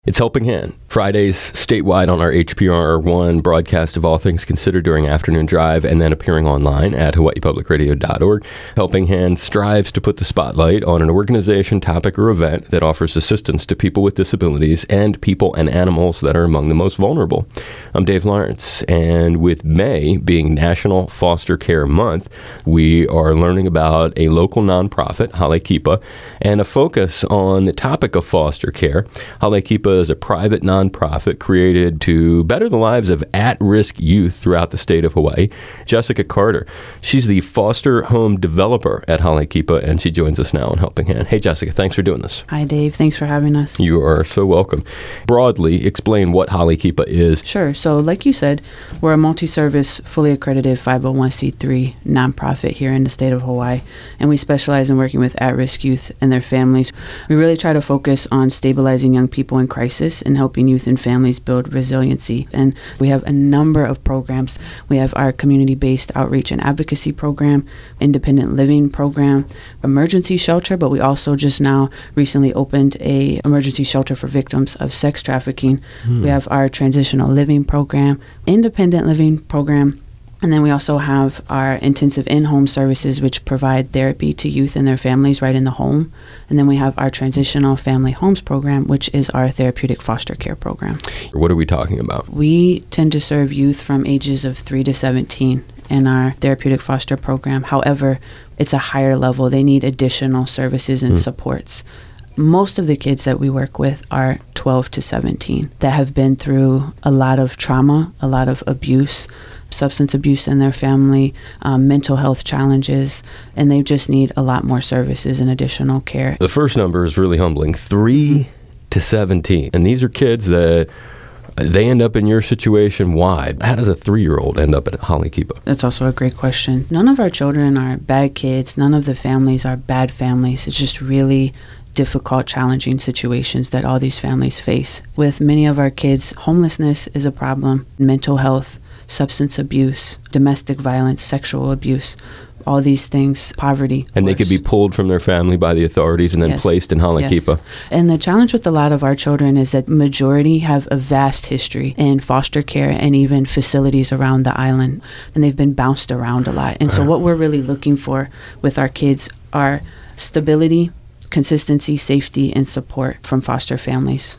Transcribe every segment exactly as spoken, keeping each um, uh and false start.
It's Helping Hand, Fridays statewide on our H P R one broadcast of All Things Considered during afternoon drive, and then appearing online at hawaii public radio dot org. Helping Hand strives to put the spotlight on an organization, topic, or event that offers assistance to people with disabilities and people and animals that are among the most vulnerable. I'm Dave Lawrence, and with May being National Foster Care Month, we are learning about a local nonprofit, Halekipa, and a focus on the topic of foster care. Halekipa is a private nonprofit created to better the lives of at-risk youth throughout the state of Hawaii. Jessica Carter, she's the foster home developer at Halekipa, and she joins us now on Helping Hand. Hey, Jessica, thanks for doing this. Hi, Dave. Thanks for having us. You are so welcome. Broadly, explain what Halekipa is. Sure. So, like you said, we're a multi-service, fully accredited five oh one c three nonprofit here in the state of Hawaii, and we specialize in working with at-risk youth and their families. We really try to focus on stabilizing young people in crisis and helping youth and families build resiliency. And we have a number of programs. We have our community-based outreach and advocacy program, independent living program, emergency shelter, but we also just now recently opened a emergency shelter for victims of sex trafficking. Hmm. We have our transitional living program, independent living program, and then we also have our intensive in-home services, which provide therapy to youth and their families right in the home. And then we have our transitional family homes program, which is our therapeutic foster care program. What are we talking about? We tend to serve youth from ages of three to seventeen in our therapeutic foster program. However, it's a higher level. They need additional services and mm. supports. Most of the kids that we work with are twelve to seventeen that have been through a lot of trauma, a lot of abuse, substance abuse in their family, um, mental health challenges, and they just need a lot more services and additional care. The first number is really humbling, three to seventeen. And these are kids that they end up in your situation. Why? How does a three-year-old end up at Halekipa? That's also a great question. None of our children are bad kids. None of the families are bad families. It's just really difficult, challenging situations that all these families face. With many of our kids, homelessness is a problem, mental health, substance abuse, domestic violence, sexual abuse, all these things, poverty. And they could be pulled from their family by the authorities and then yes. placed in Halekipa. Yes. And the challenge with a lot of our children is that majority have a vast history in foster care and even facilities around the island. And they've been bounced around a lot. And so what we're really looking for with our kids are stability, consistency, safety, and support from foster families.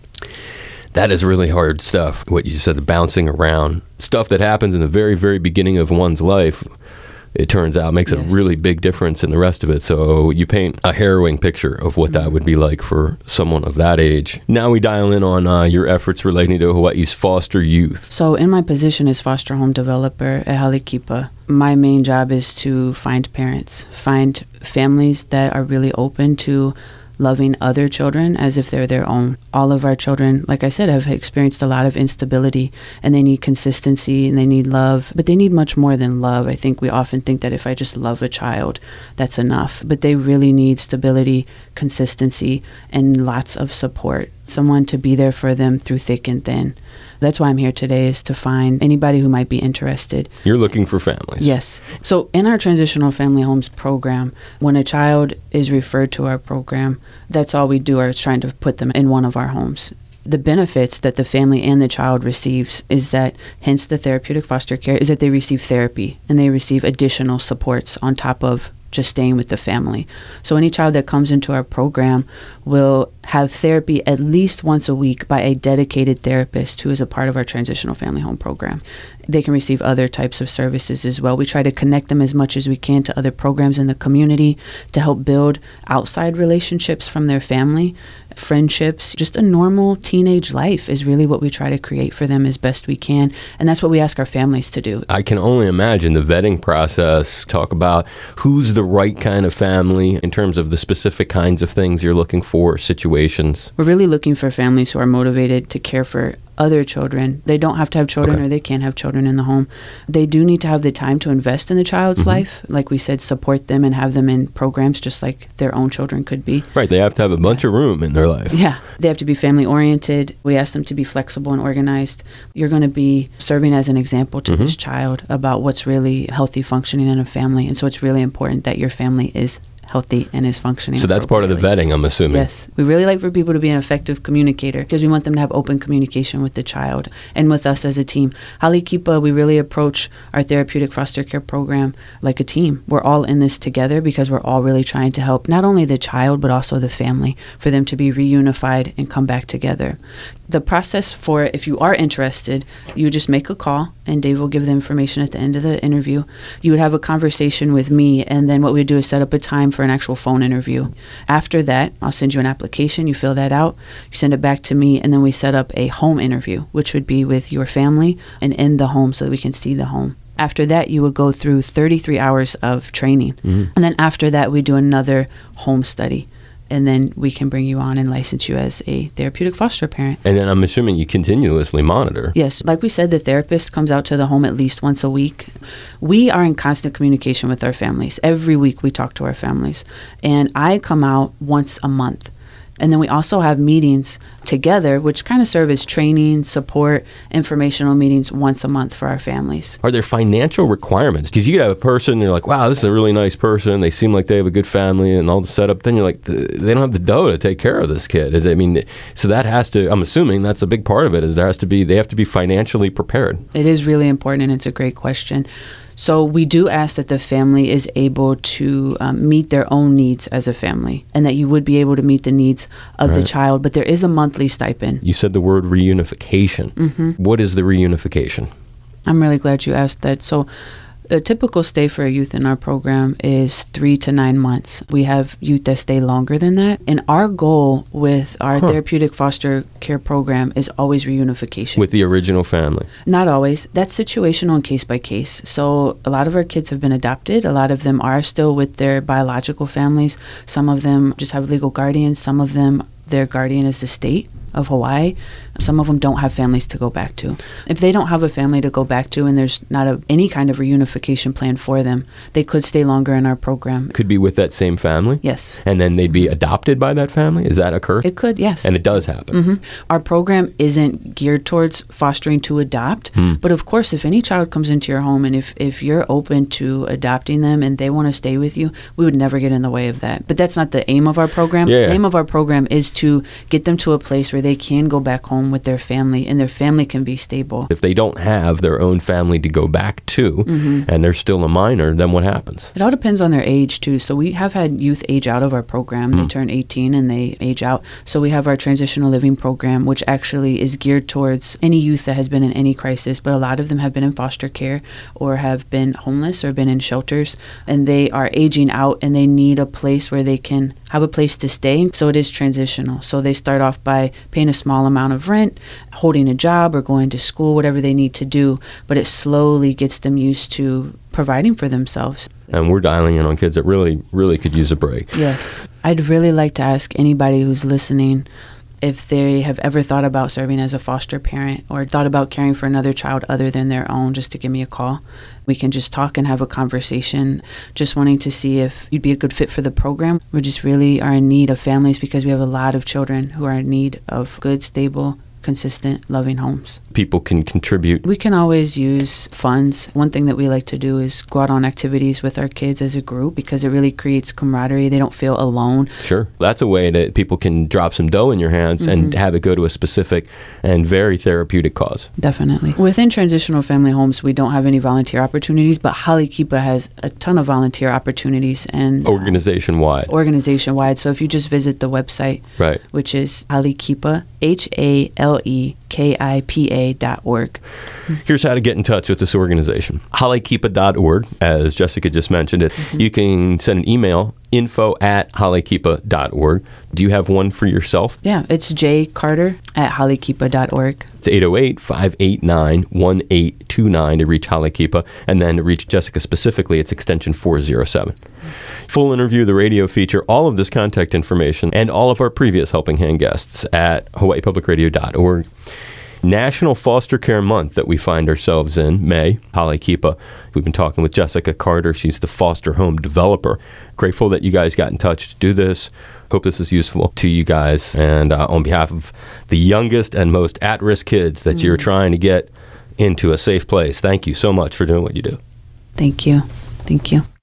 That is really hard stuff. What you said, the bouncing around, stuff that happens in the very, very beginning of one's life, it turns out makes yes. a really big difference in the rest of it. So you paint a harrowing picture of what mm-hmm. that would be like for someone of that age. Now we dial in on uh, your efforts relating to Hawaii's foster youth. So in my position as foster home developer at Halekipa, my main job is to find parents, find families that are really open to loving other children as if they're their own. All of our children, like I said, have experienced a lot of instability, and they need consistency and they need love, but they need much more than love. I think we often think that if I just love a child, that's enough, but they really need stability, consistency, and lots of support. Someone to be there for them through thick and thin. That's why I'm here today, is to find anybody who might be interested. You're looking for families. Yes. So in our Transitional Family Homes program, when a child is referred to our program, that's all we do is trying to put them in one of our homes. The benefits that the family and the child receives is that, hence the therapeutic foster care, is that they receive therapy and they receive additional supports on top of just staying with the family. So any child that comes into our program will have therapy at least once a week by a dedicated therapist who is a part of our Transitional Family Home program. They can receive other types of services as well. We try to connect them as much as we can to other programs in the community to help build outside relationships from their family, friendships. Just a normal teenage life is really what we try to create for them as best we can. And that's what we ask our families to do. I can only imagine the vetting process. Talk about who's the right kind of family in terms of the specific kinds of things you're looking for, situations. We're really looking for families who are motivated to care for other children. They don't have to have children okay. or they can't have children in the home. They do need to have the time to invest in the child's mm-hmm. life. Like we said, support them and have them in programs just like their own children could be. Right. They have to have a bunch of room in their life. Yeah. They have to be family oriented. We ask them to be flexible and organized. You're going to be serving as an example to mm-hmm. this child about what's really healthy functioning in a family. And so it's really important that your family is healthy and is functioning. So that's part of the vetting, I'm assuming. Yes. We really like for people to be an effective communicator because we want them to have open communication with the child and with us as a team. Hale Kipa, we really approach our therapeutic foster care program like a team. We're all in this together because we're all really trying to help not only the child but also the family for them to be reunified and come back together. The process for, if you are interested, you just make a call and Dave will give the information at the end of the interview. You would have a conversation with me, and then what we do is set up a time for an actual phone interview. After that, I'll send you an application, you fill that out, you send it back to me, and then we set up a home interview, which would be with your family and in the home so that we can see the home. After that, you would go through thirty-three hours of training. Mm-hmm. And then after that, we do another home study. And then we can bring you on and license you as a therapeutic foster parent. And then I'm assuming you continuously monitor. Yes. Like we said, the therapist comes out to the home at least once a week. We are in constant communication with our families. Every week we talk to our families. And I come out once a month. And then we also have meetings together, which kind of serve as training, support, informational meetings once a month for our families. Are there financial requirements? Because you could have a person, they're like, wow, this is a really nice person. They seem like they have a good family and all the setup. Then you're like, they don't have the dough to take care of this kid. Is it, I mean, so that has to, I'm assuming that's a big part of it, is there has to be, they have to be financially prepared. It is really important, and it's a great question. So we do ask that the family is able to um, meet their own needs as a family, and that you would be able to meet the needs of right. the child. But there is a monthly stipend. You said the word reunification. Mm-hmm. What is the reunification? I'm really glad you asked that. So a typical stay for a youth in our program is three to nine months. We have youth that stay longer than that. And our goal with our huh. therapeutic foster care program is always reunification. With the original family? Not always. That's situational and case by case. So a lot of our kids have been adopted. A lot of them are still with their biological families. Some of them just have legal guardians. Some of them, their guardian is the state of Hawaii. Some of them don't have families to go back to. If they don't have a family to go back to and there's not a, any kind of reunification plan for them, they could stay longer in our program. Could be with that same family? Yes. And then they'd be adopted by that family? Does that occur? It could, yes. And it does happen? Mm-hmm. Our program isn't geared towards fostering to adopt, hmm. but of course, if any child comes into your home and if, if you're open to adopting them and they want to stay with you, we would never get in the way of that. But that's not the aim of our program. Yeah. The aim of our program is to get them to a place where they can go back home with their family and their family can be stable. If they don't have their own family to go back to mm-hmm. and they're still a minor, then what happens? It all depends on their age too. So we have had youth age out of our program. Mm. They turn eighteen and they age out. So we have our transitional living program, which actually is geared towards any youth that has been in any crisis, but a lot of them have been in foster care or have been homeless or been in shelters, and they are aging out and they need a place where they can have a place to stay. So it is transitional. So they start off by paying a small amount of rent, holding a job or going to school, whatever they need to do, but it slowly gets them used to providing for themselves. And we're dialing in on kids that really, really could use a break. Yes. I'd really like to ask anybody who's listening if they have ever thought about serving as a foster parent or thought about caring for another child other than their own, just to give me a call. We can just talk and have a conversation, just wanting to see if you'd be a good fit for the program. We just really are in need of families because we have a lot of children who are in need of good, stable, consistent, loving homes. People can contribute. We can always use funds. One thing that we like to do is go out on activities with our kids as a group because it really creates camaraderie. They don't feel alone. Sure. That's a way that people can drop some dough in your hands mm-hmm. and have it go to a specific and very therapeutic cause. Definitely. Within transitional family homes, we don't have any volunteer opportunities, but Hale Kipa has a ton of volunteer opportunities and organization-wide. Uh, organization-wide. So if you just visit the website, right, which is Hale Kipa, H A L E K I P A dot org. Here's how to get in touch with this organization. Hale Kipa dot org, as Jessica just mentioned it. Mm-hmm. You can send an email, info at Hale Kipa dot org. Do you have one for yourself? Yeah, it's J Carter at Hale Kipa dot org. It's eight oh eight, five eight nine, one eight two nine to reach Hale Kipa, and then to reach Jessica specifically, it's extension four oh seven. Full interview, the radio feature, all of this contact information, and all of our previous Helping Hand guests at Hawaii Public Radio dot org. National Foster Care Month that we find ourselves in, May, Hale Kipa. We've been talking with Jessica Carter. She's the foster home developer. Grateful that you guys got in touch to do this. Hope this is useful to you guys. And uh, on behalf of the youngest and most at-risk kids that mm. you're trying to get into a safe place, thank you so much for doing what you do. Thank you. Thank you.